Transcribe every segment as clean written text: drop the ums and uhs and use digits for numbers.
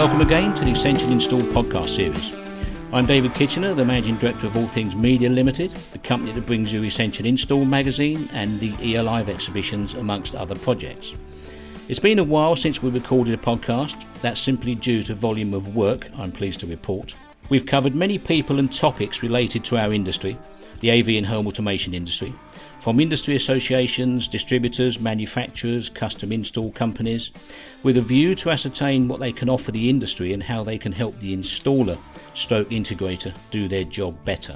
Welcome again to the Essential Install podcast series. I'm David Kitchener, the Managing Director of All Things Media Limited, the company that brings you Essential Install magazine and the EL Live exhibitions, amongst other projects. It's been a while since we recorded a podcast. That's simply due to volume of work, I'm pleased to report. We've covered many people and topics related to our industry, the AV and home automation industry, from industry associations, distributors, manufacturers, custom install companies, with a view to ascertain what they can offer the industry and how they can help the installer / integrator do their job better.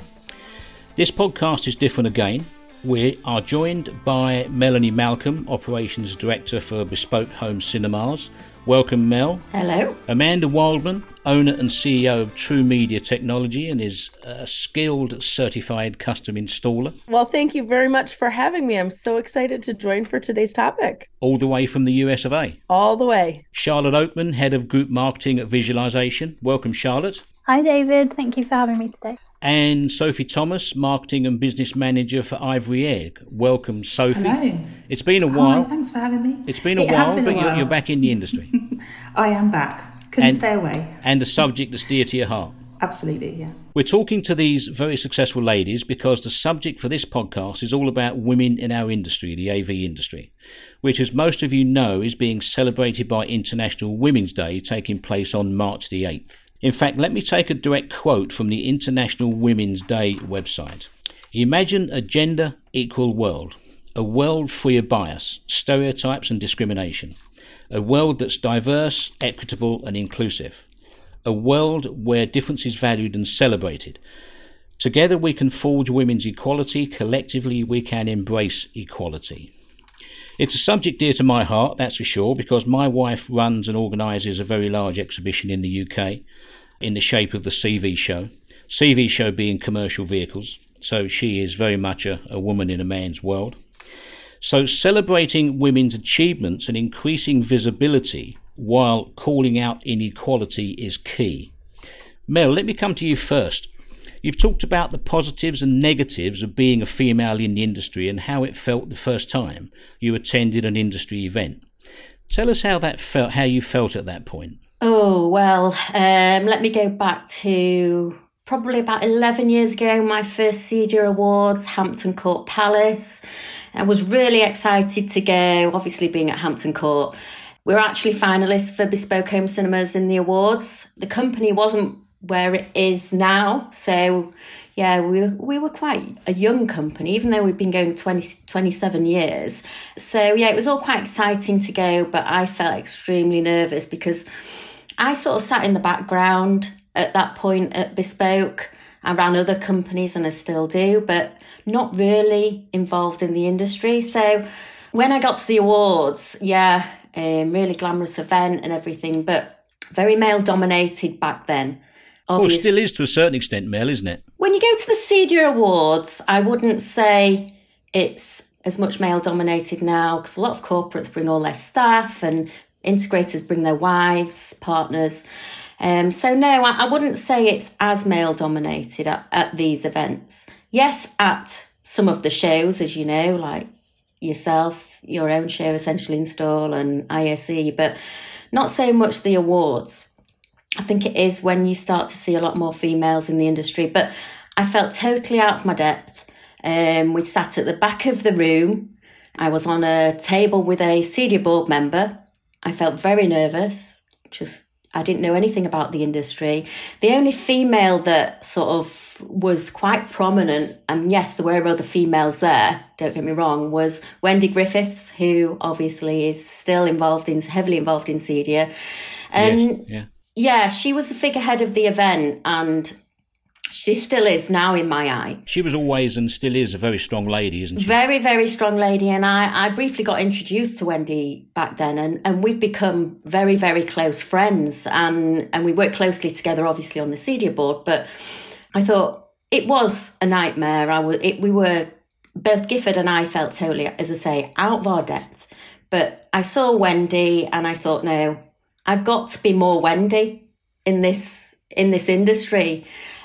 This podcast is different again. We are joined by Melanie Malcolm, Operations Director for Bespoke Home Cinemas. Welcome, Mel. Hello. Amanda Wildman, owner and CEO of True Media Technology and is a skilled certified custom installer. Well, thank you very much for having me. I'm so excited to join for today's topic. All the way from the US of A. All the way. Charlotte Oakman, Head of Group Marketing at Visualization. Welcome, Charlotte. Hi, David. Thank you for having me today. And Sophie Thomas, Marketing and Business Manager for Ivory Egg. Welcome, Sophie. Hello. It's been a while. Hi, thanks for having me. It's been a while, but you're back in the industry. I am back. Couldn't stay away. And a subject that's dear to your heart. Absolutely, yeah. We're talking to these very successful ladies because the subject for this podcast is all about women in our industry, the AV industry, which, as most of you know, is being celebrated by International Women's Day taking place on March the 8th. In fact, let me take a direct quote from the International Women's Day website. Imagine a gender-equal world, a world free of bias, stereotypes and discrimination, a world that's diverse, equitable and inclusive, a world where difference is valued and celebrated. Together we can forge women's equality, collectively we can embrace equality. It's a subject dear to my heart, that's for sure, because my wife runs and organises a very large exhibition in the UK in the shape of the CV show. CV show being commercial vehicles, so she is very much a woman in a man's world. So celebrating women's achievements and increasing visibility while calling out inequality is key. Mel, let me come to you first. You've talked about the positives and negatives of being a female in the industry and how it felt the first time you attended an industry event. Tell us how you felt at that point. Oh, well, let me go back to probably about 11 years ago, my first CEDIA Awards, Hampton Court Palace. I was really excited to go, obviously being at Hampton Court. We were actually finalists for Bespoke Home Cinemas in the awards. The company wasn't where it is now, so yeah, we were quite a young company, even though we've been going 27 years. So yeah, it was all quite exciting to go, but I felt extremely nervous because I sort of sat in the background at that point at Bespoke. I ran other companies and I still do, but not really involved in the industry. So when I got to the awards, really glamorous event and everything, but very male dominated back then. Well, it still is to a certain extent, Mel, isn't it? When you go to the CEDIA Awards, I wouldn't say it's as much male dominated now because a lot of corporates bring all their staff and integrators bring their wives, partners. So no, I wouldn't say it's as male dominated at these events. Yes, at some of the shows, as you know, like yourself, your own show, Essential Install and ISE, but not so much the awards. I think it is when you start to see a lot more females in the industry, but I felt totally out of my depth. We sat at the back of the room. I was on a table with a CEDIA board member. I felt very nervous, I didn't know anything about the industry. The only female that sort of was quite prominent, and yes, there were other females there, don't get me wrong, was Wendy Griffiths, who obviously is still heavily involved in CEDIA. And yes, she was the figurehead of the event, and she still is now in my eye. She was always and still is a very strong lady, isn't she? Very, very strong lady. And I briefly got introduced to Wendy back then, and we've become very, very close friends. And we work closely together, obviously, on the CEDIA board. But I thought it was a nightmare. We were, both Gifford and I felt totally, as I say, out of our depth. But I saw Wendy and I thought, no, I've got to be more Wendy in this industry.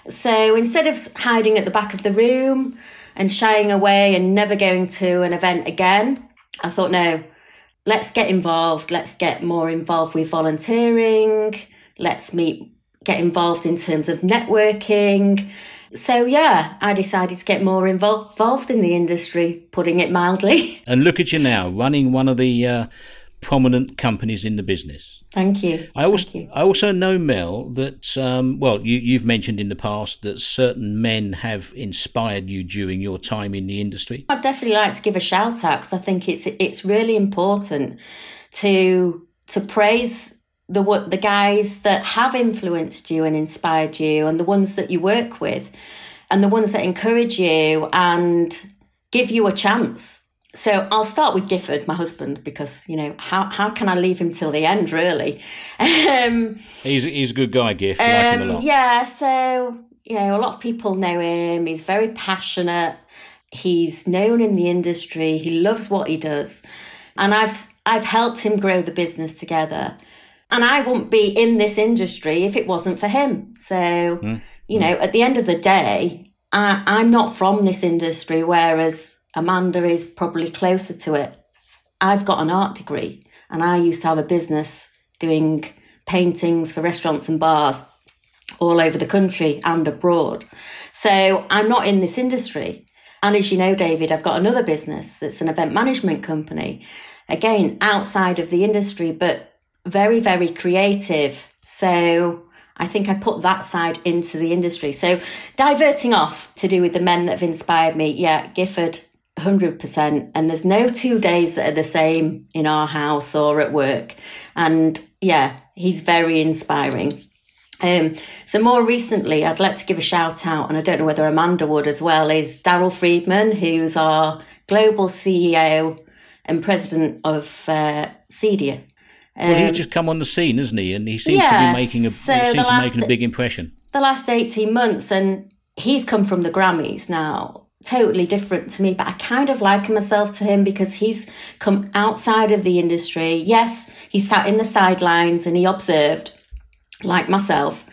So instead of hiding at the back of the room and shying away and never going to an event again, I thought, no, let's get involved. Let's get more involved with volunteering, let's meet, get involved in terms of networking. So, yeah, I decided to get more involved in the industry, putting it mildly. And look at you now, running one of the prominent companies in the business. Thank you. I also know, Mel, that, you've mentioned in the past that certain men have inspired you during your time in the industry. I'd definitely like to give a shout out because I think it's really important to praise the guys that have influenced you and inspired you, and the ones that you work with, and the ones that encourage you and give you a chance. So I'll start with Gifford, my husband, because, how can I leave him till the end, really? He's a good guy, Giff. I like him a lot. Yeah, so, a lot of people know him. He's very passionate. He's known in the industry. He loves what he does. And I've helped him grow the business together. And I wouldn't be in this industry if it wasn't for him. So, at the end of the day, I'm not from this industry, whereas Amanda is probably closer to it. I've got an art degree, and I used to have a business doing paintings for restaurants and bars all over the country and abroad. So I'm not in this industry. And as you know, David, I've got another business that's an event management company, again, outside of the industry, but very, very creative. So I think I put that side into the industry. So diverting off to do with the men that have inspired me, yeah, Gifford, 100%. And there's no 2 days that are the same in our house or at work. And yeah, he's very inspiring. So more recently, I'd like to give a shout out, and I don't know whether Amanda would as well, is Daryl Friedman, who's our global CEO and president of CEDIA. Well, he's just come on the scene, hasn't he? And he seems to be making a big impression. The last 18 months, and he's come from the Grammys now, totally different to me, but I kind of liken myself to him because he's come outside of the industry. Yes, he sat in the sidelines and he observed, like myself,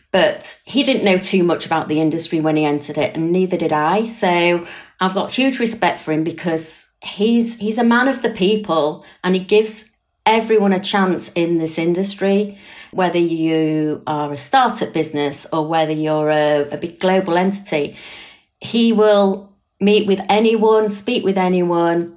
but he didn't know too much about the industry when he entered it, and neither did I. So I've got huge respect for him because he's a man of the people, and he gives everyone a chance in this industry, whether you are a startup business or whether you're a big global entity. He will meet with anyone, speak with anyone,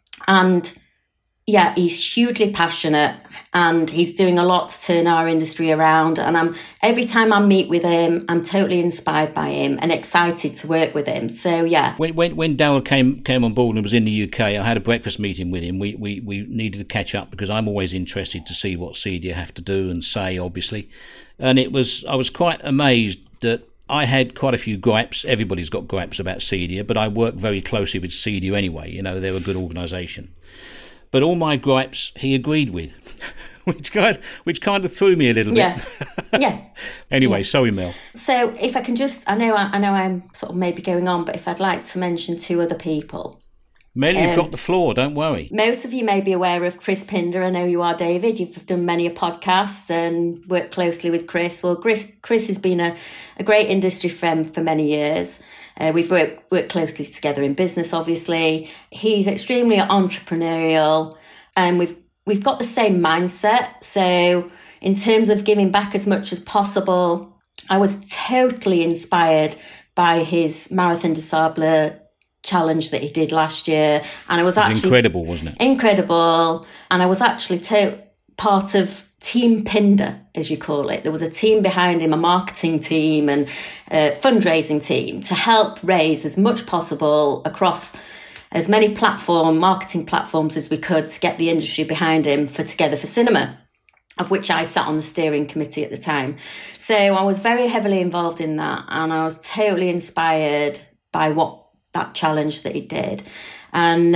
and yeah, he's hugely passionate, and he's doing a lot to turn our industry around. And every time I meet with him, I'm totally inspired by him and excited to work with him. So yeah. When Daryl came on board and was in the UK, I had a breakfast meeting with him. We needed to catch up because I'm always interested to see what CEDIA have to do and say, obviously. And I was quite amazed that I had quite a few gripes. Everybody's got gripes about CEDIA, but I work very closely with CEDIA anyway. They're a good organisation. But all my gripes he agreed with, which kind of threw me a little bit. Yeah. Anyway, sorry, Mel. So if I can I know I'm sort of maybe going on, but if I'd like to mention 2 other people. Mel, you've got the floor, don't worry. Most of you may be aware of Chris Pinder. I know you are, David. You've done many a podcast and worked closely with Chris. Well, Chris has been a great industry friend for many years. We've worked closely together in business, obviously. He's extremely entrepreneurial, and we've got the same mindset. So in terms of giving back as much as possible, I was totally inspired by his Marathon des Sables challenge that he did last year. And it was incredible, wasn't it? Incredible. And I was actually part of Team Pinder, as you call it. There was a team behind him, a marketing team and a fundraising team to help raise as much possible across as many marketing platforms as we could to get the industry behind him for Together for Cinema, of which I sat on the steering committee at the time. So I was very heavily involved in that, and I was totally inspired by that challenge that he did. And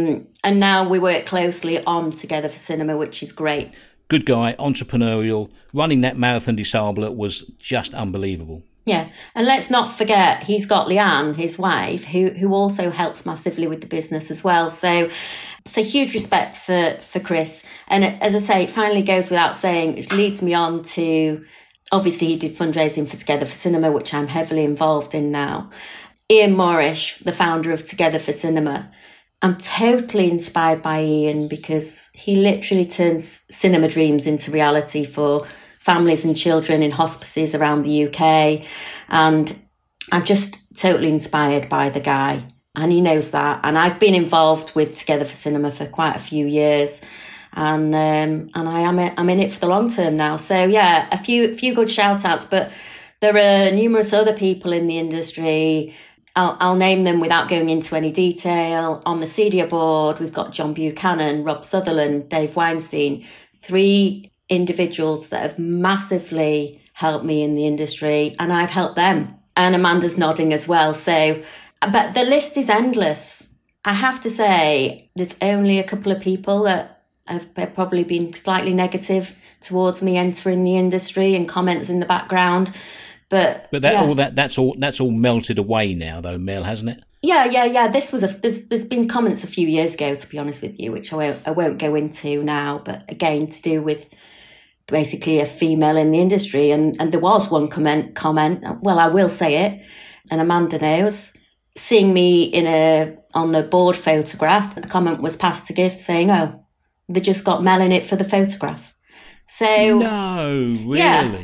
now we work closely on Together for Cinema, which is great. Good guy, entrepreneurial. Running that Marathon des Sables was just unbelievable. Yeah, and let's not forget he's got Leanne, his wife, who also helps massively with the business as well. So huge respect for Chris. And as I say, it finally goes without saying, which leads me on to, obviously he did fundraising for Together for Cinema, which I'm heavily involved in now. Ian Moorish, the founder of Together for Cinema. I'm totally inspired by Ian because he literally turns cinema dreams into reality for families and children in hospices around the UK. And I'm just totally inspired by the guy. And he knows that. And I've been involved with Together for Cinema for quite a few years. And I'm in it for the long term now. So, yeah, a few good shout-outs. But there are numerous other people in the industry. I'll name them without going into any detail. On the CEDIA board, we've got John Buchanan, Rob Sutherland, Dave Weinstein, 3 individuals that have massively helped me in the industry, and I've helped them. And Amanda's nodding as well. So, but the list is endless. I have to say, there's only a couple of people that have probably been slightly negative towards me entering the industry and comments in the background. But that's all melted away now, though, Mel, hasn't it? Yeah. There's been comments a few years ago, to be honest with you, which I won't go into now. But again, to do with basically a female in the industry, and there was one comment. Well, I will say it, and Amanda knows. Seeing me on the board photograph, the comment was passed to gift saying, "Oh, they just got Mel in it for the photograph." So no, really. Yeah.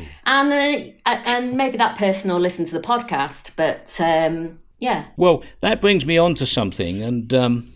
And maybe that person will listen to the podcast, but yeah. Well, that brings me on to something, and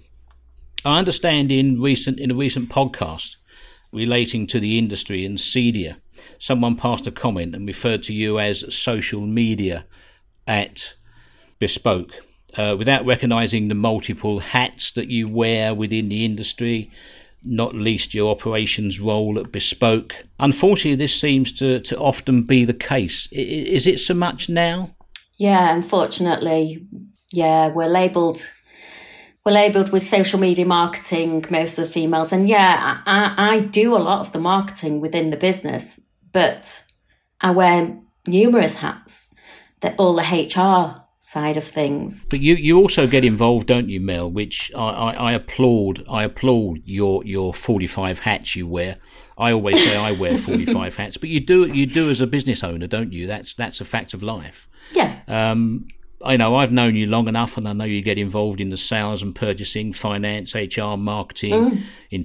I understand in a recent podcast relating to the industry and CEDIA, someone passed a comment and referred to you as social media at Bespoke, without recognising the multiple hats that you wear within the industry, not least your operations role at Bespoke. Unfortunately, this seems to often be the case. Is it so much now? Yeah, unfortunately. Yeah, we're labelled with social media marketing, most of the females. And yeah, I do a lot of the marketing within the business, but I wear numerous hats, all the HR side of things. But you also get involved, don't you, Mel? Which I applaud. I applaud your 45 hats you wear. I always say I wear 45 hats, but you do as a business owner, don't you? That's a fact of life. Yeah. I know I've known you long enough, and I know you get involved in the sales and purchasing, finance, HR, marketing,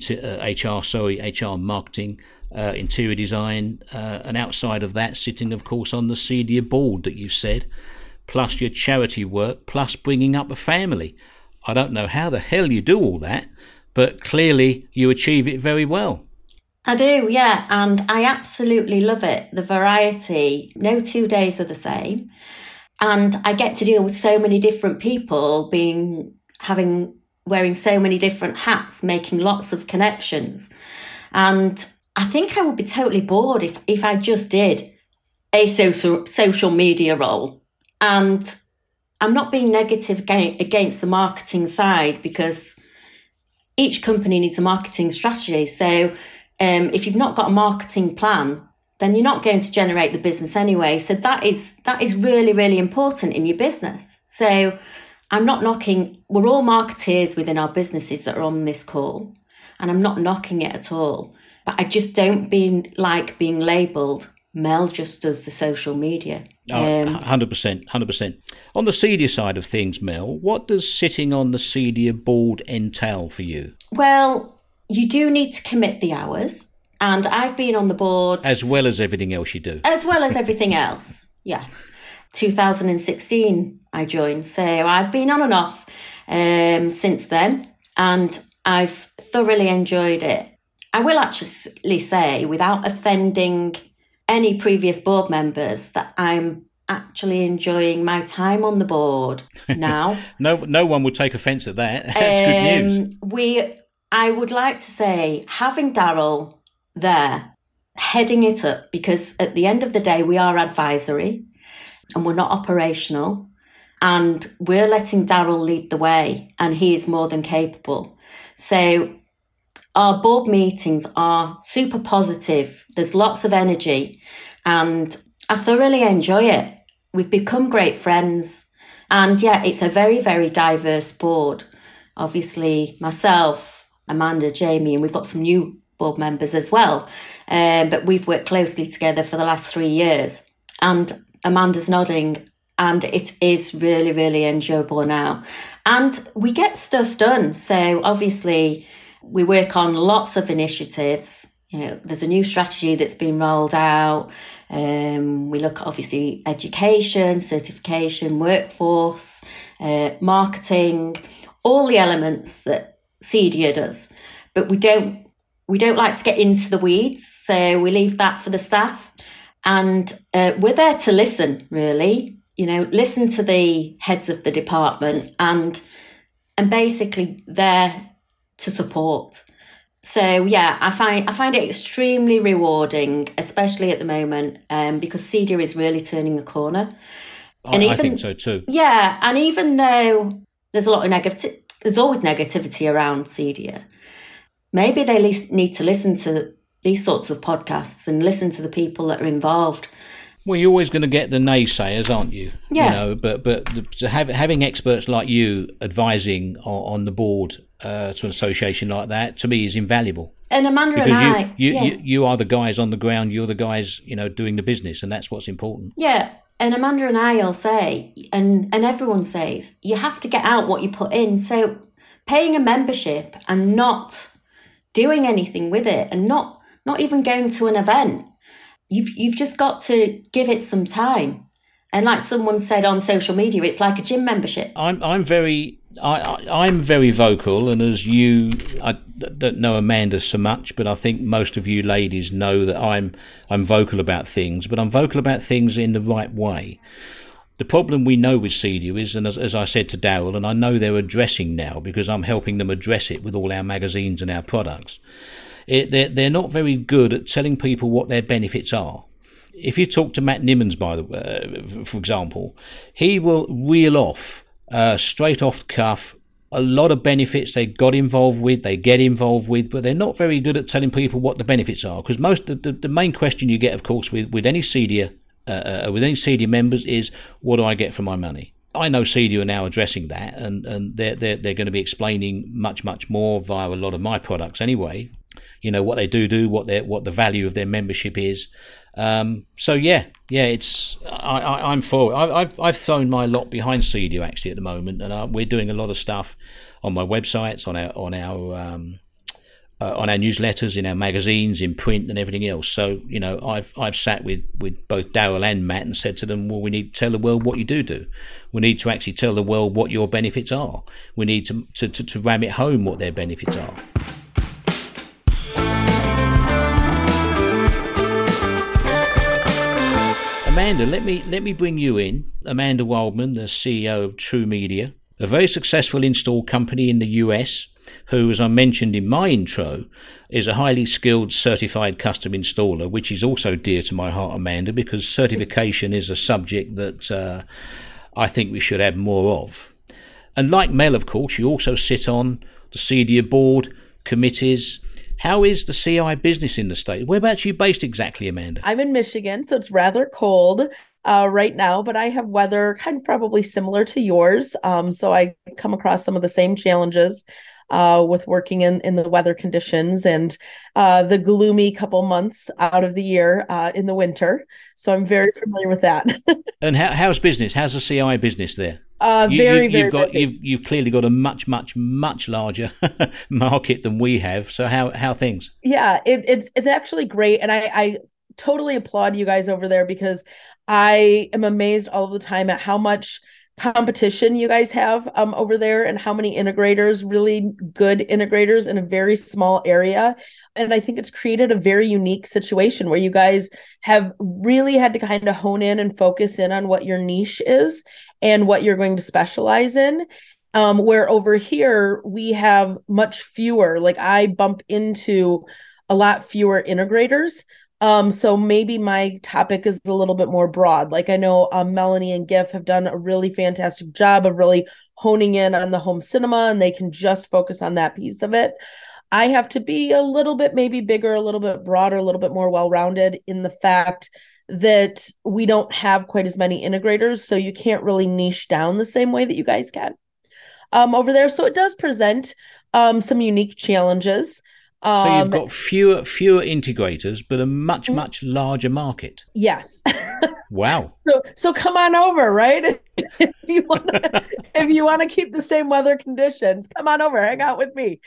HR marketing, interior design, and outside of that, sitting, of course, on the CEDIA board that you've said, plus your charity work, plus bringing up a family. I don't know how the hell you do all that, but clearly you achieve it very well. I do, yeah, and I absolutely love it. The variety, no 2 days are the same. And I get to deal with so many different people, wearing so many different hats, making lots of connections. And I think I would be totally bored if I just did a social media role. And I'm not being negative against the marketing side, because each company needs a marketing strategy. So if you've not got a marketing plan, then you're not going to generate the business anyway. So that is really, really important in your business. So I'm not knocking, we're all marketeers within our businesses that are on this call, and I'm not knocking it at all. But I just don't like being labelled, Mel just does the social media. 100%. On the CEDIA side of things, Mel, what does sitting on the CEDIA board entail for you? Well, you do need to commit the hours. And I've been on the board... As well as everything else you do. As well as everything else, yeah. 2016 I joined. So I've been on and off since then. And I've thoroughly enjoyed it. I will actually say, without offending any previous board members, that I'm actually enjoying my time on the board now. No one would take offence at that. That's good news. I would like to say, having Daryl there, heading it up, because at the end of the day, we are advisory and we're not operational, and we're letting Daryl lead the way, and he is more than capable. So our board meetings are super positive. There's lots of energy, and I thoroughly enjoy it. We've become great friends, and yeah, it's a very, very diverse board. Obviously, myself, Amanda, Jamie, and we've got some new board members as well. But we've worked closely together for the last 3 years. And Amanda's nodding, and it is really, really enjoyable now. And we get stuff done. So obviously we work on lots of initiatives. There's a new strategy that's been rolled out. We look at obviously education, certification, workforce, marketing, all the elements that CEDIA does. But we don't like to get into the weeds, so we leave that for the staff. And we're there to listen, really. Listen to the heads of the department and basically there to support. So yeah, I find it extremely rewarding, especially at the moment, because CEDIA is really turning a corner. I think so too. Yeah, and even though there's a lot of negativity, there's always negativity around CEDIA. Maybe they need to listen to these sorts of podcasts and listen to the people that are involved. Well, you're always going to get the naysayers, aren't you? Yeah. Having experts like you advising on the board to an association like that, to me, is invaluable. And Amanda because and I... you are the guys on the ground, you're the guys, doing the business, and that's what's important. Yeah, and Amanda and I will say, and everyone says, you have to get out what you put in. So paying a membership and not doing anything with it and not even going to an event, you've just got to give it some time. And like someone said on social media, it's like a gym membership. I'm very vocal, and as you, I don't know Amanda so much, but I think most of you ladies know that I'm vocal about things, but I'm vocal about things in the right way. The problem we know with CEDIA is, and as I said to Daryl, and I know they're addressing now because I'm helping them address it with all our magazines and our products, they're not very good at telling people what their benefits are. If you talk to Matt Nimmons, for example, he will reel off, straight off the cuff, a lot of benefits they get involved with, but they're not very good at telling people what the benefits are. Because the main question you get, of course, with any CEDIA members is, what do I get for my money? I know CEDIA are now addressing that, and they're going to be explaining much more via a lot of my products anyway. What they do, what the value of their membership is. So it's I'm for it. I've thrown my lot behind CEDIA actually at the moment, and we're doing a lot of stuff on my websites, on our newsletters, in our magazines, in print, and everything else. So I've sat with both Daryl and Matt and said to them, well, we need to tell the world what you do. We need to actually tell the world what your benefits are. We need to ram it home what their benefits are. Amanda, let me bring you in. Amanda Wildman, the CEO of True Media, a very successful install company in the US, who, as I mentioned in my intro, is a highly skilled certified custom installer, which is also dear to my heart, Amanda, because certification is a subject that I think we should have more of. And like Mel, of course, you also sit on the CEDIA board, committees. How is the CI business in the state? Whereabouts are you based exactly, Amanda? I'm in Michigan, so it's rather cold right now, but I have weather kind of probably similar to yours. So I come across some of the same challenges with working in the weather conditions and the gloomy couple months out of the year in the winter. So I'm very familiar with that. And how's business? How's the CI business there? You've clearly got a much larger market than we have. So how things? Yeah, it's actually great, and I totally applaud you guys over there because I am amazed all of the time at how much competition you guys have over there and how many integrators, really good integrators in a very small area. And I think it's created a very unique situation where you guys have really had to kind of hone in and focus in on what your niche is and what you're going to specialize in. Where over here, we have much fewer, like I bump into a lot fewer integrators. So maybe my topic is a little bit more broad. Like I know Melanie and GIF have done a really fantastic job of really honing in on the home cinema, and they can just focus on that piece of it. I have to be a little bit maybe bigger, a little bit broader, a little bit more well-rounded in the fact that we don't have quite as many integrators, so you can't really niche down the same way that you guys can over there. So it does present some unique challenges. So you've got fewer integrators, but a much larger market. Yes. Wow. So come on over, right? If you want to keep the same weather conditions, come on over, hang out with me.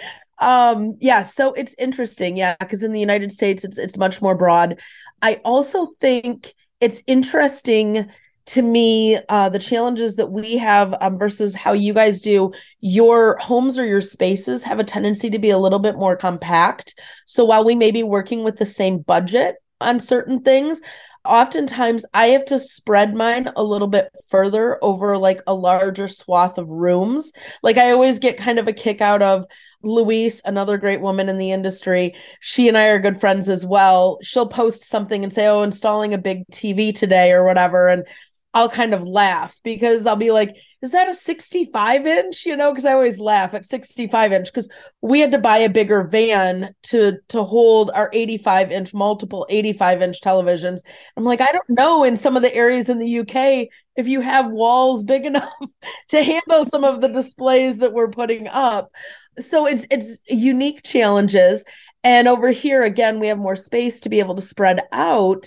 So it's interesting, because in the United States it's much more broad. I also think it's interesting to me, the challenges that we have versus how you guys do. Your homes or your spaces have a tendency to be a little bit more compact. So while we may be working with the same budget on certain things, oftentimes I have to spread mine a little bit further over like a larger swath of rooms. Like I always get kind of a kick out of Louise, another great woman in the industry. She and I are good friends as well. She'll post something and say, oh, installing a big TV today or whatever. And I'll kind of laugh because I'll be like, is that a 65 inch? Because I always laugh at 65 inch because we had to buy a bigger van to hold our 85 inch, multiple 85 inch televisions. I'm like, I don't know in some of the areas in the UK if you have walls big enough to handle some of the displays that we're putting up. So it's unique challenges. And over here, again, we have more space to be able to spread out.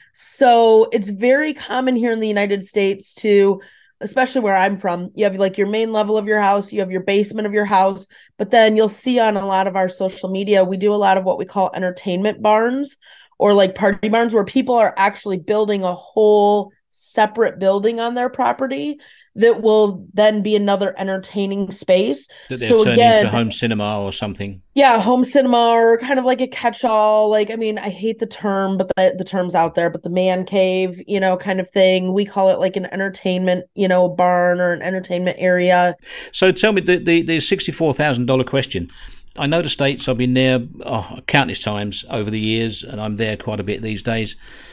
So it's very common here in the United States to, especially where I'm from, you have like your main level of your house, you have your basement of your house, but then you'll see on a lot of our social media, we do a lot of what we call entertainment barns or like party barns where people are actually building a whole separate building on their property that will then be another entertaining space. That they're turning into home cinema or something. Yeah, home cinema or kind of like a catch-all. Like, I mean, I hate the term, but the term's out there, but the man cave, kind of thing. We call it like an entertainment, barn or an entertainment area. So tell me the $64,000 question. I know the States, I've been there countless times over the years, and I'm there quite a bit these days.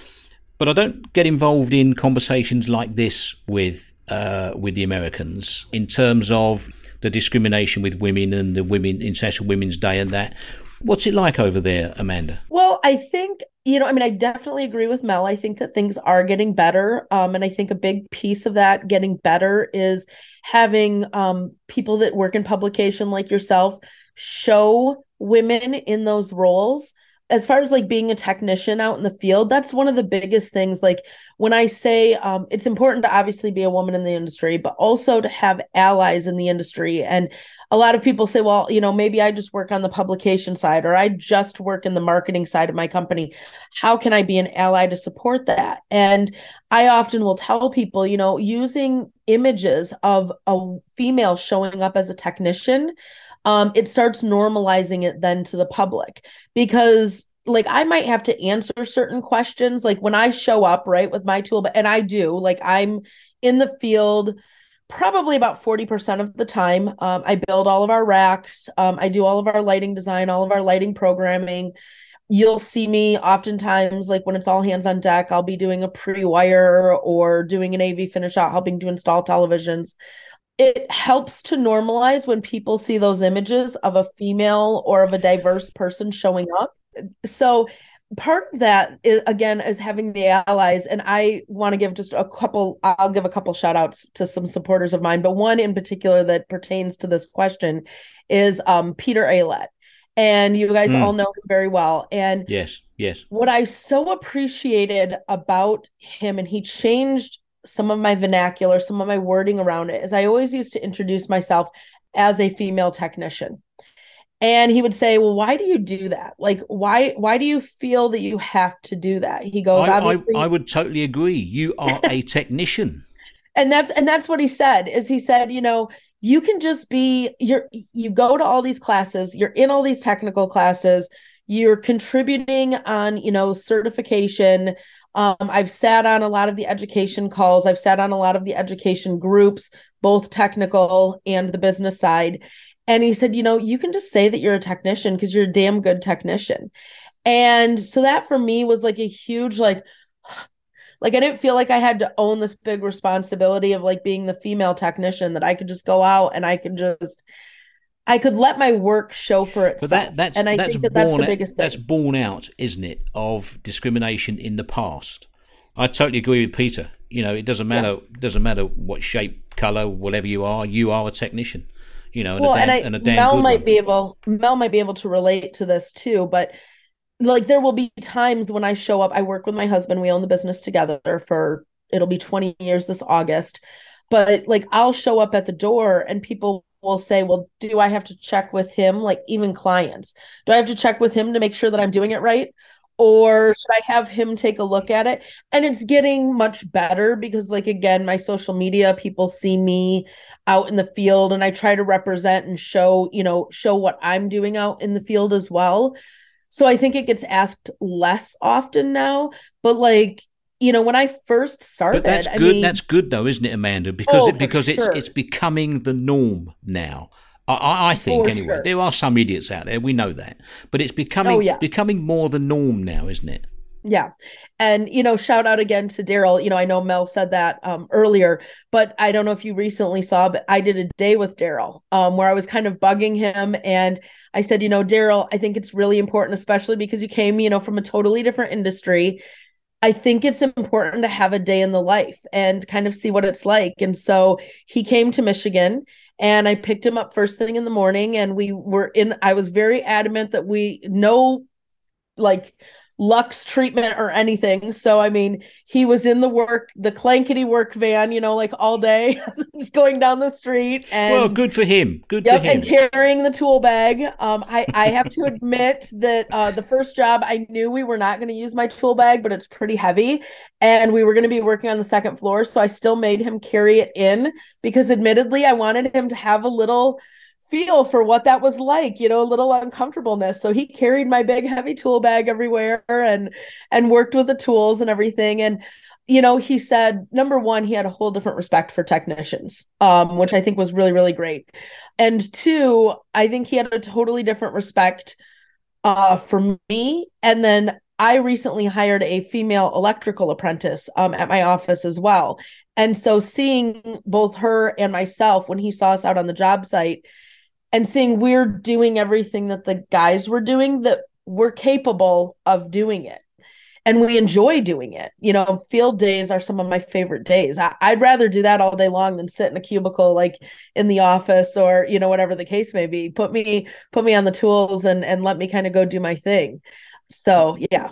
But I don't get involved in conversations like this with the Americans in terms of the discrimination with women and the International Women's Day and that. What's it like over there, Amanda? Well, I think, I definitely agree with Mel. I think that things are getting better. And I think a big piece of that getting better is having people that work in publication like yourself show women in those roles. As far as like being a technician out in the field, that's one of the biggest things. Like when I say it's important to obviously be a woman in the industry, but also to have allies in the industry. And a lot of people say, well, maybe I just work on the publication side or I just work in the marketing side of my company. How can I be an ally to support that? And I often will tell people, using images of a female showing up as a technician, it starts normalizing it then to the public because like I might have to answer certain questions. Like when I show up, right, with my tool, and I do, like I'm in the field probably about 40% of the time. I build all of our racks. I do all of our lighting design, all of our lighting programming. You'll see me oftentimes, like when it's all hands on deck, I'll be doing a pre-wire or doing an AV finish out, helping to install televisions. It helps to normalize when people see those images of a female or of a diverse person showing up. So part of that is having the allies. And I want to give I'll give a couple shout outs to some supporters of mine, but one in particular that pertains to this question is Peter Aylett. And you guys all know him very well. And yes. What I so appreciated about him, and he changed some of my vernacular, some of my wording around it, is I always used to introduce myself as a female technician. And he would say, well, why do you do that? Like, why do you feel that you have to do that? He goes, I would totally agree. You are a technician. And that's what he said, you can just be, you go to all these classes, you're in all these technical classes, you're contributing on, certification. I've sat on a lot of the education calls. I've sat on a lot of the education groups, both technical and the business side. And he said, you can just say that you're a technician because you're a damn good technician. And so that for me was like a huge, like I didn't feel like I had to own this big responsibility of like being the female technician, that I could just go out and I could let my work show for itself. But that's the biggest thing. That's born out, isn't it, of discrimination in the past. I totally agree with Peter. It doesn't matter. It doesn't matter what shape, color, whatever you are a technician. and a damn Mel good might one. Mel might be able to relate to this too, but like there will be times when I show up. I work with my husband. We own the business together for it'll be 20 years this August. But like I'll show up at the door and people will say, well, do I have to check with him? Like even clients, do I have to check with him to make sure that I'm doing it right? Or should I have him take a look at it? And it's getting much better because, like, again, my social media, people see me out in the field and I try to represent and show what I'm doing out in the field as well. So I think it gets asked less often now. But like, when I first started, but that's good. That's good though, isn't it, Amanda? Because sure. it's becoming the norm now. I think anyway. Sure. There are some idiots out there. We know that, but it's becoming more the norm now, isn't it? Yeah. And, shout out again to Daryl. I know Mel said that earlier, but I don't know if you recently saw, but I did a day with Daryl where I was kind of bugging him. And I said, Daryl, I think it's really important, especially because you came, from a totally different industry. I think it's important to have a day in the life and kind of see what it's like. And so he came to Michigan and I picked him up first thing in the morning and I was very adamant that no like Lux treatment or anything. So, I mean, he was in the clankety work van, like all day, just going down the street. And well, good for him. Good for him. And carrying the tool bag. I have to admit that the first job, I knew we were not going to use my tool bag, but it's pretty heavy. And we were going to be working on the second floor. So I still made him carry it in because admittedly, I wanted him to have a little feel for what that was like, a little uncomfortableness. So he carried my big heavy tool bag everywhere and worked with the tools and everything. And, he said, number one, he had a whole different respect for technicians, which I think was really, really great. And two, I think he had a totally different respect for me. And then I recently hired a female electrical apprentice at my office as well. And so seeing both her and myself when he saw us out on the job site, and seeing we're doing everything that the guys were doing, that we're capable of doing it. And we enjoy doing it. Field days are some of my favorite days. I'd rather do that all day long than sit in a cubicle, like in the office or, whatever the case may be. Put me on the tools and let me kind of go do my thing. So, yeah.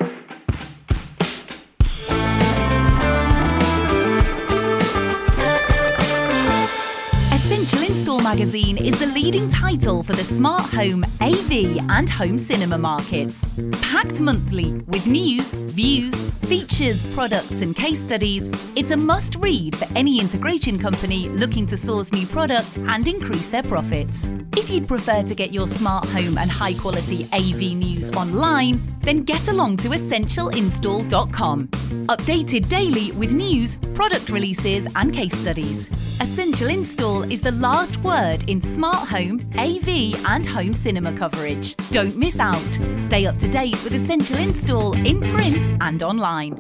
Essential Install magazine is the leading title for the smart home, AV and home cinema markets. Packed monthly with news, views, features, products and case studies, it's a must-read for any integration company looking to source new products and increase their profits. If you'd prefer to get your smart home and high-quality AV news online, then get along to essentialinstall.com. Updated daily with news, product releases and case studies. Essential Install is the last word in smart home, AV and home cinema coverage. Don't miss out. Stay up to date with Essential Install in print and online.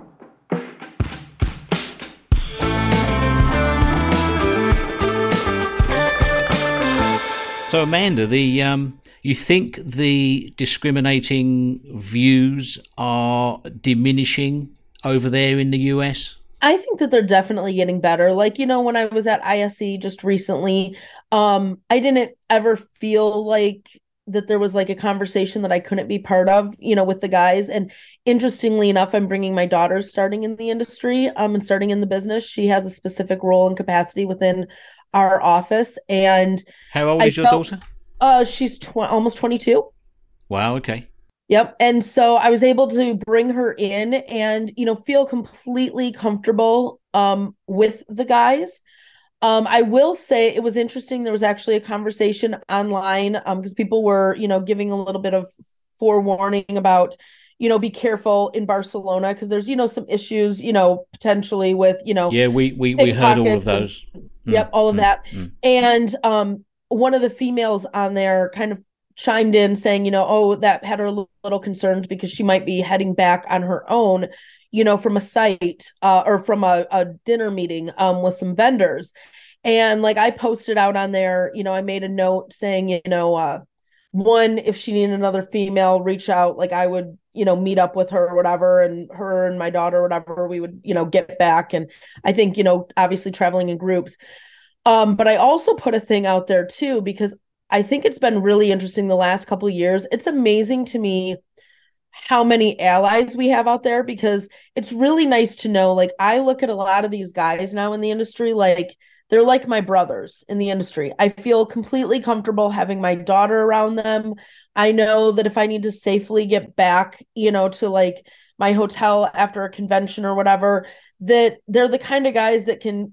So Amanda, you think the discriminating views are diminishing over there in the US? I think that they're definitely getting better. Like, when I was at ISE just recently, I didn't ever feel like that there was like a conversation that I couldn't be part of, with the guys. And interestingly enough, I'm bringing my daughter starting in the industry and starting in the business. She has a specific role and capacity within our office. And how old is your daughter? She's almost 22. Wow. Okay. Yep. And so I was able to bring her in and, feel completely comfortable with the guys. I will say it was interesting. There was actually a conversation online because people were, giving a little bit of forewarning about, be careful in Barcelona because there's, some issues, potentially with, Yeah, we heard all of those. Yep. All of that. And one of the females on there kind of chimed in saying, that had her a little concerned because she might be heading back on her own, from a site or from a dinner meeting with some vendors. And like I posted out on there, I made a note saying, one, if she needed another female, reach out, like I would, meet up with her or whatever, and her and my daughter, whatever, we would, get back. And I think, obviously traveling in groups. But I also put a thing out there too, because I think it's been really interesting the last couple of years. It's amazing to me how many allies we have out there, because it's really nice to know, like, I look at a lot of these guys now in the industry, like they're like my brothers in the industry. I feel completely comfortable having my daughter around them. I know that if I need to safely get back, to like my hotel after a convention or whatever, that they're the kind of guys that can,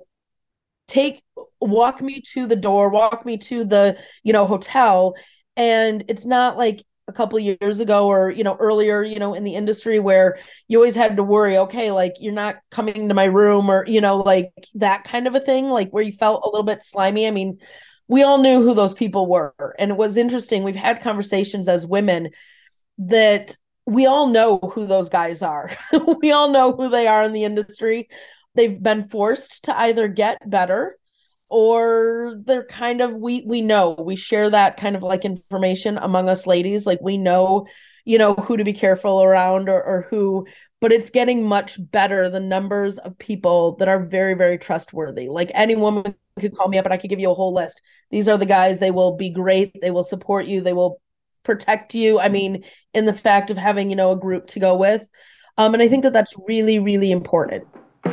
walk me to the door, walk me to the, hotel. And it's not like a couple of years ago or, earlier, in the industry where you always had to worry, okay, like you're not coming to my room or, like that kind of a thing, like where you felt a little bit slimy. I mean, we all knew who those people were. And it was interesting. We've had conversations as women that we all know who those guys are. We all know who they are in the industry. They've been forced to either get better, or they're kind of, we know, we share that kind of like information among us ladies. Like we know, who to be careful around or who, but it's getting much better. The numbers of people that are very, very trustworthy. Like any woman could call me up and I could give you a whole list. These are the guys. They will be great. They will support you. They will protect you. I mean, in the fact of having, a group to go with. And I think that that's really, really important.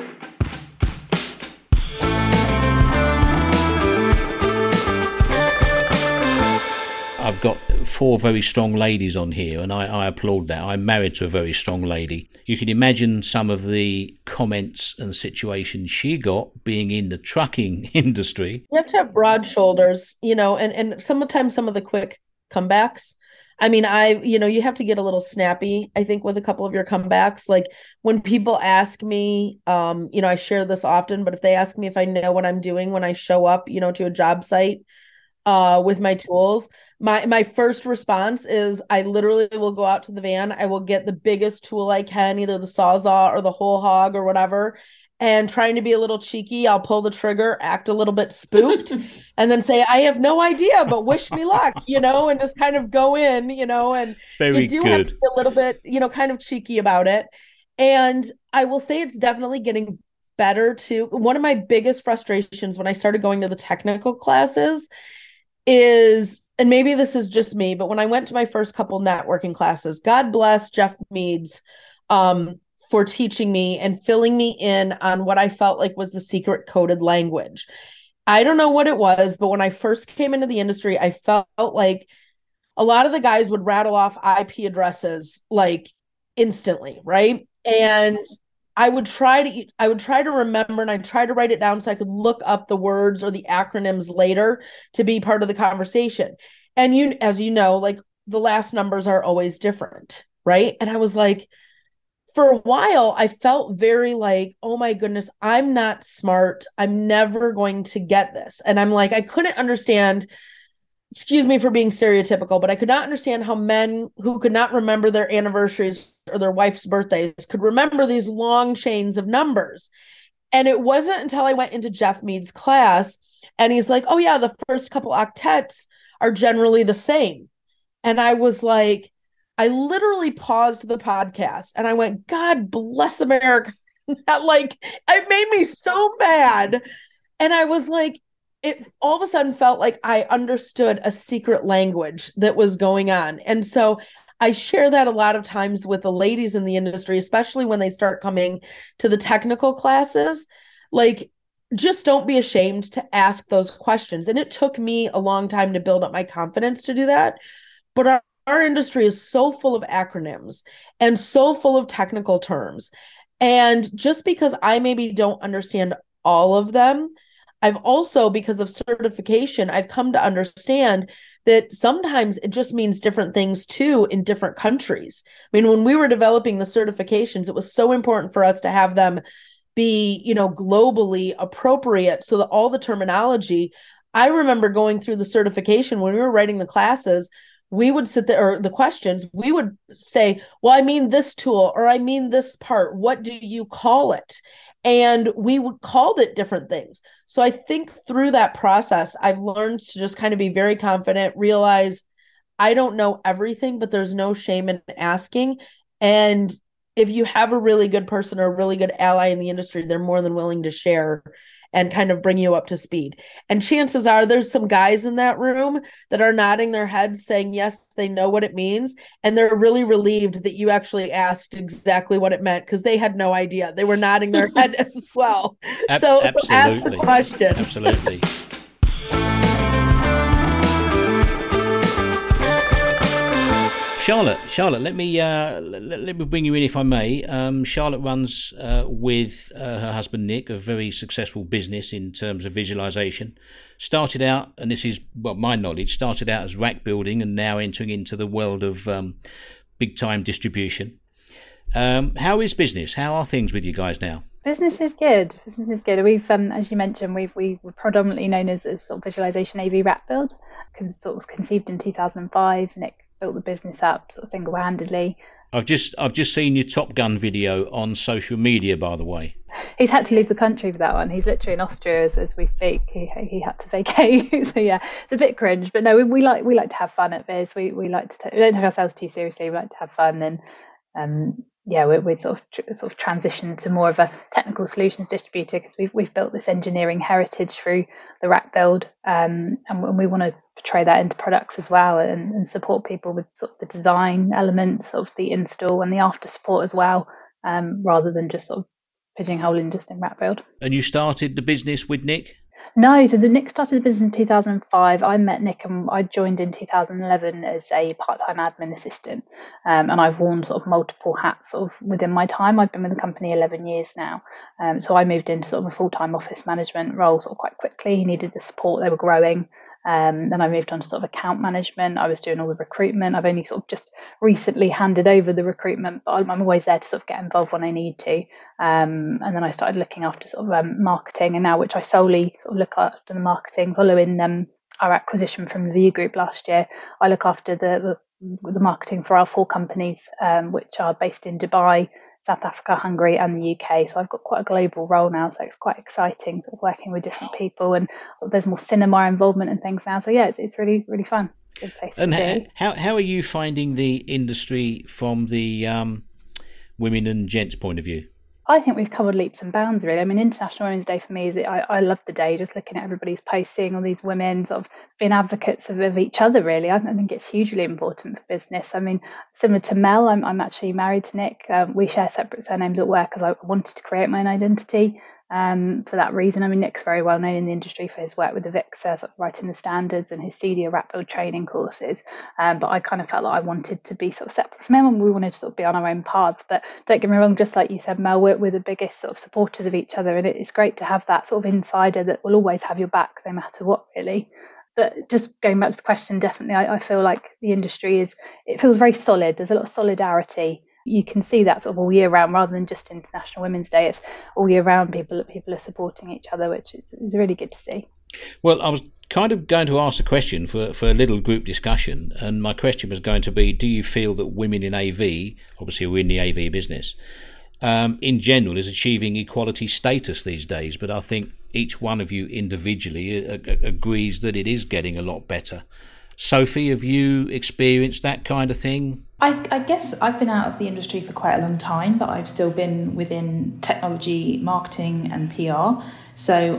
I've got 4 very strong ladies on here, and I applaud that. I'm married to a very strong lady. You can imagine some of the comments and situations she got being in the trucking industry. You have to have broad shoulders, and sometimes some of the quick comebacks. I mean, you have to get a little snappy, I think, with a couple of your comebacks. Like when people ask me, I share this often, but if they ask me if I know what I'm doing when I show up, to a job site, with my tools, my first response is I literally will go out to the van. I will get the biggest tool I can, either the Sawzall or the whole hog or whatever. And trying to be a little cheeky, I'll pull the trigger, act a little bit spooked, and then say, I have no idea, but wish me luck, and just kind of go in, and very you do good. have to be a little bit, kind of cheeky about it. And I will say it's definitely getting better too. One of my biggest frustrations when I started going to the technical classes is, and maybe this is just me, but when I went to my first couple networking classes, God bless Jeff Meads for teaching me and filling me in on what I felt like was the secret coded language. I don't know what it was, but when I first came into the industry, I felt like a lot of the guys would rattle off IP addresses like instantly, right? And I would try to remember, and I'd try to write it down so I could look up the words or the acronyms later to be part of the conversation. And as you know, like the last numbers are always different, right? And I was like, for a while, I felt very like, oh my goodness, I'm not smart. I'm never going to get this. And I'm like, I couldn't understand, excuse me for being stereotypical, but I could not understand how men who could not remember their anniversaries or their wife's birthdays could remember these long chains of numbers. And it wasn't until I went into Jeff Mead's class and he's like, oh yeah, the first couple octets are generally the same. And I was like, I literally paused the podcast and I went, God bless America. It made me so mad. And I was like, it all of a sudden felt like I understood a secret language that was going on. And so I share that a lot of times with the ladies in the industry, especially when they start coming to the technical classes. Like, just don't be ashamed to ask those questions. And it took me a long time to build up my confidence to do that. But our industry is so full of acronyms and so full of technical terms. And just because I maybe don't understand all of them, I've also, because of certification, I've come to understand that sometimes it just means different things too in different countries. I mean, when we were developing the certifications, it was so important for us to have them be, globally appropriate so that all the terminology, I remember going through the certification when we were writing the classes, we would sit there, or the questions, we would say, well, I mean this tool, or I mean this part, what do you call it? And we called it different things. So I think through that process, I've learned to just kind of be very confident, realize I don't know everything, but there's no shame in asking. And if you have a really good person or a really good ally in the industry, they're more than willing to share. and kind of bring you up to speed. And chances are there's some guys in that room that are nodding their heads saying, yes, they know what it means. And they're really relieved that you actually asked exactly what it meant, because they had no idea. They were nodding their head as well. So ask the question. Absolutely. Charlotte, let me bring you in if I may. Charlotte runs with her husband Nick a very successful business in terms of visualization. Started out, and this is my knowledge, started out as rack building and now entering into the world of big time distribution. How is business? How are things with you guys now? Business is good. We've, as you mentioned, we were predominantly known as a sort of visualization AV rack build. Sort of conceived in 2005. Nick built the business up sort of single-handedly. I've just seen your Top Gun video on social media, by the way. He's had to leave the country for that one. He's literally in Austria as we speak. He had to vacate. So yeah, it's a bit cringe, but no, we like to have fun at Viz. We like to we don't take ourselves too seriously. We like to have fun, and we're sort of transitioned to more of a technical solutions distributor, because we've built this engineering heritage through the rack build, and we want to portray that into products as well, and support people with sort of the design elements of the install and the after support as well, rather than just sort of pigeonholing just in rack build. And you started the business with Nick? No, so Nick started the business in 2005. I met Nick and I joined in 2011 as a part-time admin assistant. And I've worn sort of multiple hats sort of within my time. I've been with the company 11 years now. So I moved into sort of a full-time office management role sort of quite quickly. He needed the support. They were growing. Then I moved on to sort of account management. I was doing all the recruitment. I've only sort of just recently handed over the recruitment, but I'm always there to sort of get involved when I need to. And then I started looking after sort of marketing, and now, which I solely sort of look after the marketing following our acquisition from the View Group last year. I look after the marketing for our 4 companies, which are based in Dubai, South Africa, Hungary, and the UK. So I've got quite a global role now, so it's quite exciting sort of working with different people, and there's more cinema involvement and things now. So yeah, it's really, really fun. It's a good place and to be. How are you finding the industry from the women and gents point of view? I think we've covered leaps and bounds, really. I mean, International Women's Day for me is, I love the day, just looking at everybody's posts, seeing all these women sort of being advocates of each other, really. I think it's hugely important for business. I mean, similar to Mel, I'm actually married to Nick. We share separate surnames at work because I wanted to create my own identity. For that reason, I mean, Nick's very well known in the industry for his work with the VIXA, sort of writing the standards, and his CEDIA rack build training courses. But I kind of felt like I wanted to be sort of separate from him, and we wanted to sort of be on our own paths. But don't get me wrong, just like you said, Mel, we're the biggest sort of supporters of each other, and it's great to have that sort of insider that will always have your back no matter what, really. But just going back to the question, definitely, I feel like the industry it feels very solid. There's a lot of solidarity. You can see that sort of all year round, rather than just International Women's Day. It's all year round. People are supporting each other, which is really good to see. Well, I was kind of going to ask a question for a little group discussion, and my question was going to be: do you feel that women in AV, obviously we're in the AV business, in general, is achieving equality status these days? But I think each one of you individually agrees that it is getting a lot better. Sophie, have you experienced that kind of thing? I guess I've been out of the industry for quite a long time, but I've still been within technology, marketing and PR. So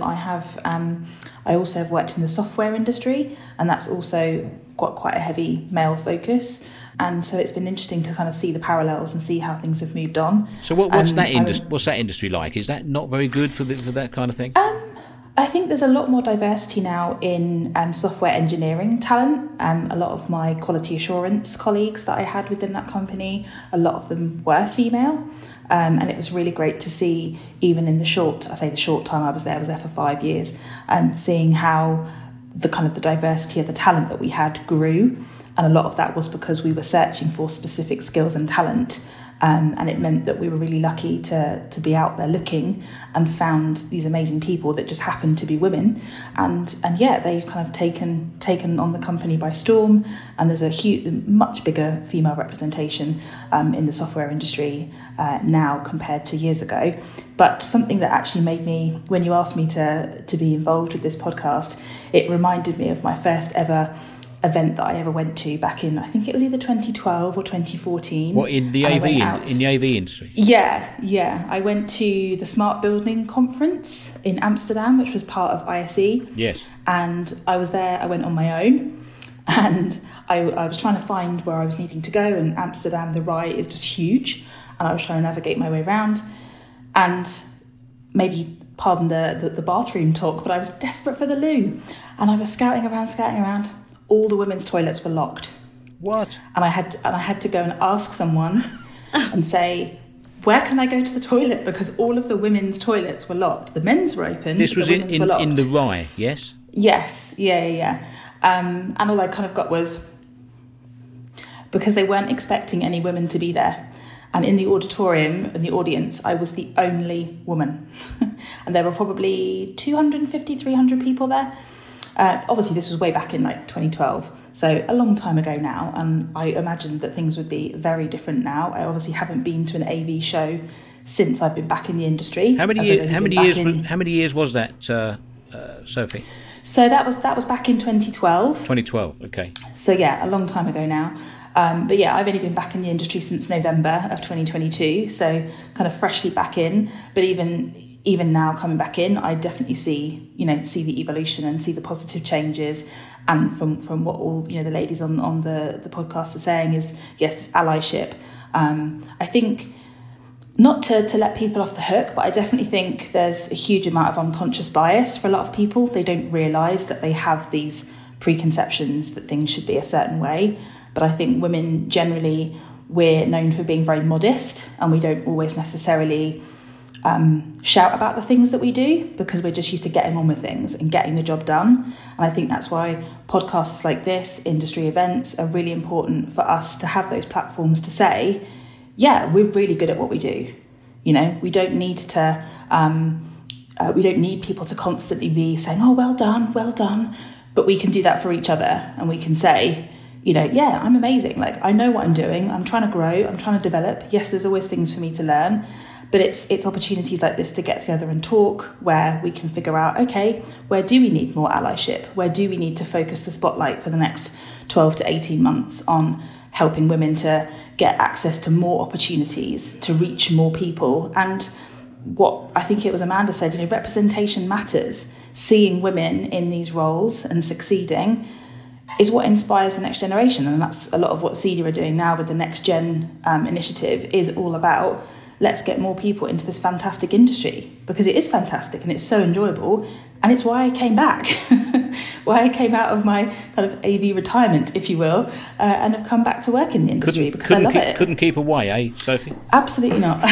I also have worked in the software industry, and that's also got quite a heavy male focus. And so it's been interesting to kind of see the parallels and see how things have moved on. So what's that industry like? Is that not very good for that kind of thing? I think there's a lot more diversity now in software engineering talent. A lot of my quality assurance colleagues that I had within that company, a lot of them were female. And it was really great to see, even in the short time I was there for 5 years, seeing how the diversity of the talent that we had grew. And a lot of that was because we were searching for specific skills and talent. And it meant that we were really lucky to be out there looking and found these amazing people that just happened to be women. And yeah, they kind of taken on the company by storm. And there's a much bigger female representation in the software industry now compared to years ago. But something that actually made me, when you asked me to be involved with this podcast, it reminded me of my first ever event that I ever went to back in, I think it was either 2012 or 2014. What, in the AV industry? Yeah. I went to the Smart Building Conference in Amsterdam, which was part of ISE. Yes. And I was there, I went on my own, and I was trying to find where I was needing to go, and Amsterdam, the RAI is just huge, and I was trying to navigate my way around, and maybe pardon the bathroom talk, but I was desperate for the loo, and I was scouting around. All the women's toilets were locked. What? And I had to go and ask someone and say, where can I go to the toilet? Because all of the women's toilets were locked. The men's were open. This was in the RAI, yes? Yes, yeah. And all I kind of got was, because they weren't expecting any women to be there. And in the auditorium, in the audience, I was the only woman. And there were probably 250, 300 people there. Obviously, this was way back in like 2012, so a long time ago now. And I imagined that things would be very different now. I obviously haven't been to an AV show since I've been back in the industry. How many years was that, Sophie? So that was back in 2012. 2012, okay. So yeah, a long time ago now. But yeah, I've only been back in the industry since November of 2022, so kind of freshly back in. But even now coming back in, I definitely see the evolution and see the positive changes. And from what all the ladies on the podcast are saying is, yes, allyship. I think, not to let people off the hook, but I definitely think there's a huge amount of unconscious bias for a lot of people. They don't realise that they have these preconceptions that things should be a certain way. But I think women generally, we're known for being very modest, and we don't always necessarily shout about the things that we do, because we're just used to getting on with things and getting the job done. And I think that's why podcasts like this, industry events, are really important for us to have those platforms to say, yeah, we're really good at what we do. We don't need to, we don't need people to constantly be saying, oh, well done. But we can do that for each other, and we can say, yeah, I'm amazing. Like, I know what I'm doing. I'm trying to grow. I'm trying to develop. Yes, there's always things for me to learn. But it's opportunities like this to get together and talk, where we can figure out, okay, where do we need more allyship? Where do we need to focus the spotlight for the next 12 to 18 months on helping women to get access to more opportunities, to reach more people? And what I think it was Amanda said, representation matters. Seeing women in these roles and succeeding is what inspires the next generation. And that's a lot of what CEDIA are doing now with the Next Gen initiative, is all about, let's get more people into this fantastic industry, because it is fantastic and it's so enjoyable. And it's why I came back, why I came out of my kind of AV retirement, if you will, and have come back to work in the industry, because I love it. Couldn't keep away, eh, Sophie? Absolutely not.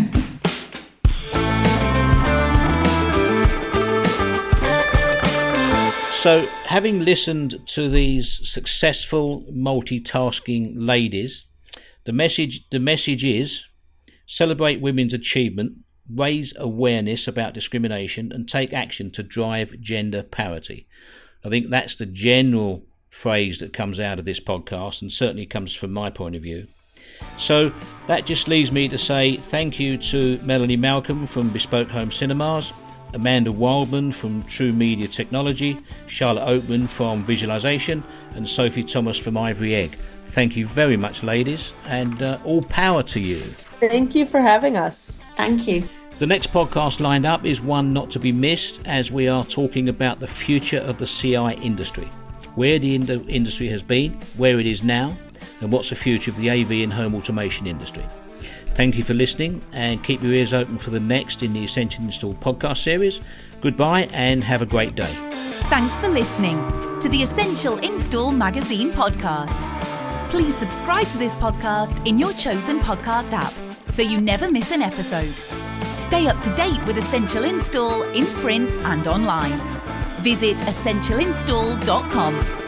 So, having listened to these successful multitasking ladies, the message is: celebrate women's achievement, raise awareness about discrimination, and take action to drive gender parity. I think that's the general phrase that comes out of this podcast, and certainly comes from my point of view. So that just leaves me to say thank you to Melanie Malcolm from Bespoke Home Cinemas, Amanda Wildman from True Media Technology, Charlotte Oatman from Visualization, and Sophie Thomas from Ivory Egg. Thank you very much, ladies, and all power to you. Thank you for having us. Thank you. The next podcast lined up is one not to be missed, as we are talking about the future of the CI industry, where the industry has been, where it is now, and what's the future of the AV and home automation industry. Thank you for listening, and keep your ears open for the next in the Essential Install podcast series. Goodbye and have a great day. Thanks for listening to the Essential Install Magazine podcast. Please subscribe to this podcast in your chosen podcast app so you never miss an episode. Stay up to date with Essential Install in print and online. Visit essentialinstall.com.